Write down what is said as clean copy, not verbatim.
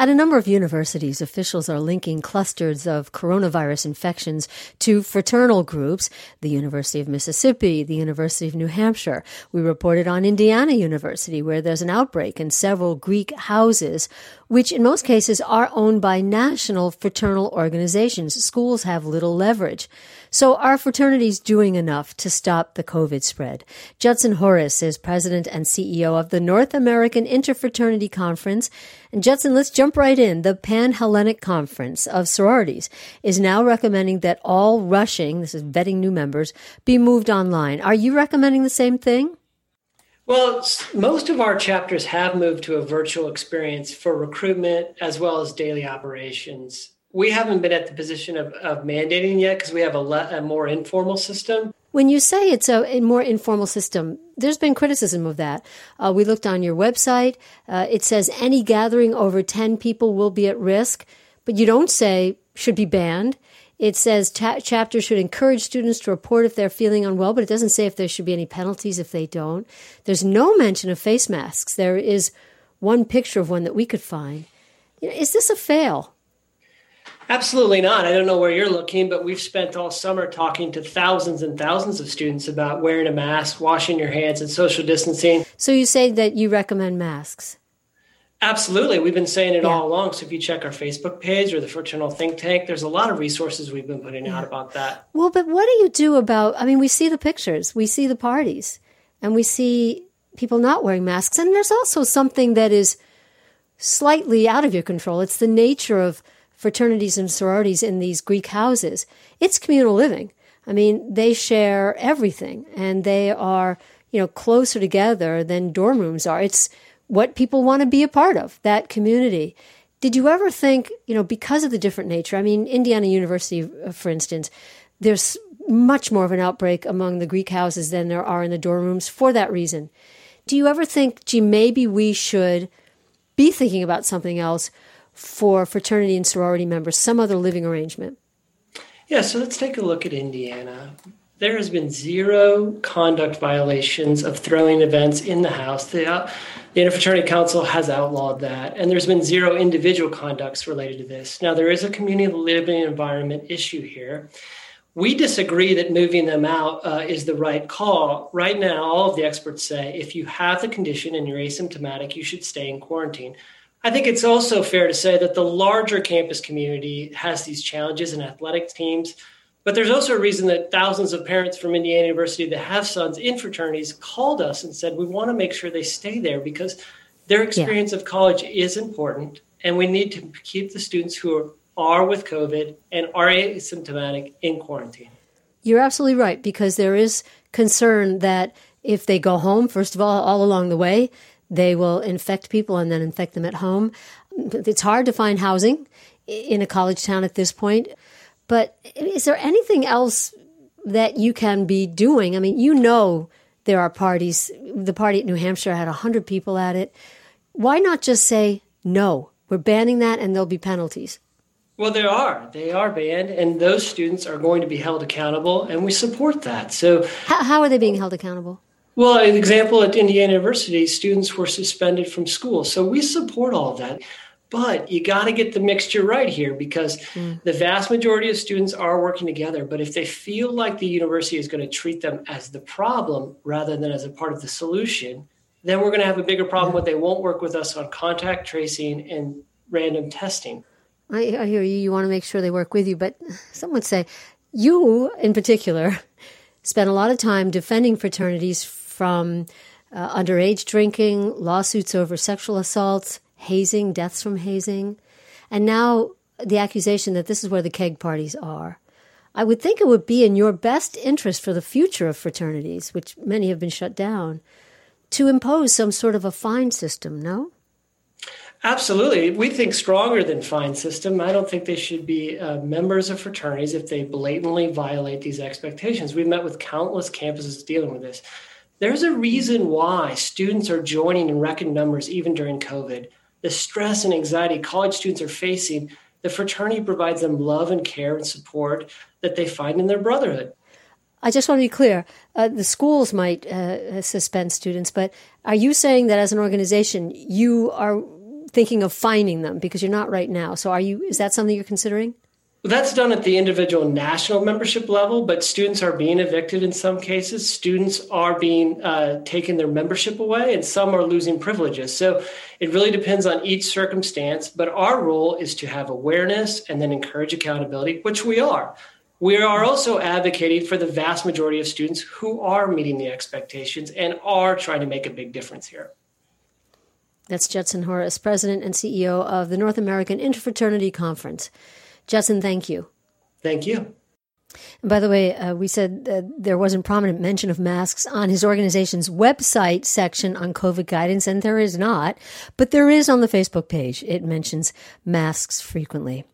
At a number of universities, officials are linking clusters of coronavirus infections to fraternal groups. The University of Mississippi, the University of New Hampshire. We reported on Indiana University, where there's an outbreak in several Greek houses, which in most cases are owned by national fraternal organizations. Schools have little leverage. So are fraternities doing enough to stop the COVID spread? Judson Horace is president and CEO of the North American Interfraternity Conference. And Judson, let's jump right in. The Pan-Hellenic Conference of Sororities is now recommending that all rushing, this is vetting new members, be moved online. Are you recommending the same thing? Well, most of our chapters have moved to a virtual experience for recruitment as well as daily operations. We haven't been at the position of mandating yet because we have a more informal system. When you say it's a more informal system, there's been criticism of that. We looked on your website. It says any gathering over 10 people will be at risk, but you don't say should be banned. It says chapters should encourage students to report if they're feeling unwell, but it doesn't say if there should be any penalties if they don't. There's no mention of face masks. There is one picture of one that we could find. Is this a fail? Absolutely not. I don't know where you're looking, but we've spent all summer talking to thousands and thousands of students about wearing a mask, washing your hands, and social distancing. So you say that you recommend masks? Absolutely. We've been saying it all along. So if you check our Facebook page or the Fraternal Think Tank, there's a lot of resources we've been putting out about that. Well, but what do you do about, we see the pictures, we see the parties, and we see people not wearing masks. And there's also something that is slightly out of your control. It's the nature of fraternities and sororities in these Greek houses. It's communal living. They share everything, and they are, closer together than dorm rooms are. It's what people want to be a part of, that community. Did you ever think, because of the different nature, Indiana University, for instance, there's much more of an outbreak among the Greek houses than there are in the dorm rooms for that reason. Do you ever think, maybe we should be thinking about something else for fraternity and sorority members, some other living arrangement? Yeah, so let's take a look at Indiana. There has been zero conduct violations of throwing events in the house. The Interfraternity Council has outlawed that, and there's been zero individual conducts related to this. Now, there is a community living environment issue here. We disagree that moving them out is the right call. Right now, all of the experts say if you have the condition and you're asymptomatic, you should stay in quarantine. I think it's also fair to say that the larger campus community has these challenges in athletic teams, but there's also a reason that thousands of parents from Indiana University that have sons in fraternities called us and said, we want to make sure they stay there because their experience of college is important, and we need to keep the students who are with COVID and are asymptomatic in quarantine. You're absolutely right, because there is concern that if they go home, first of all along the way, they will infect people and then infect them at home. It's hard to find housing in a college town at this point. But is there anything else that you can be doing? There are parties. The party at New Hampshire had 100 people at it. Why not just say, no, we're banning that and there'll be penalties? Well, they are banned, and those students are going to be held accountable, and we support that. So how are they being held accountable? Well, an example at Indiana University, students were suspended from school. So we support all of that. But you got to get the mixture right here, because the vast majority of students are working together. But if they feel like the university is going to treat them as the problem rather than as a part of the solution, then we're going to have a bigger problem when they won't work with us on contact tracing and random testing. I hear you. You want to make sure they work with you. But some would say you, in particular, spent a lot of time defending fraternities from underage drinking, lawsuits over sexual assaults, hazing, deaths from hazing, and now the accusation that this is where the keg parties are. I would think it would be in your best interest for the future of fraternities, which many have been shut down, to impose some sort of a fine system, no? Absolutely. We think stronger than fine system. I don't think they should be members of fraternities if they blatantly violate these expectations. We've met with countless campuses dealing with this. There's a reason why students are joining in record numbers even during COVID. The stress and anxiety college students are facing, the fraternity provides them love and care and support that they find in their brotherhood. I just want to be clear. The schools might suspend students, but are you saying that as an organization, you are thinking of finding them because you're not right now. So is that something you're considering? That's done at the individual national membership level, but students are being evicted in some cases. Students are being taken their membership away, and some are losing privileges. So it really depends on each circumstance. But our role is to have awareness and then encourage accountability, which we are. We are also advocating for the vast majority of students who are meeting the expectations and are trying to make a big difference here. That's Judson Horace, President and CEO of the North American Interfraternity Conference. Judson, thank you. Thank you. And by the way, we said there wasn't prominent mention of masks on his organization's website section on COVID guidance, and there is not, but there is on the Facebook page. It mentions masks frequently.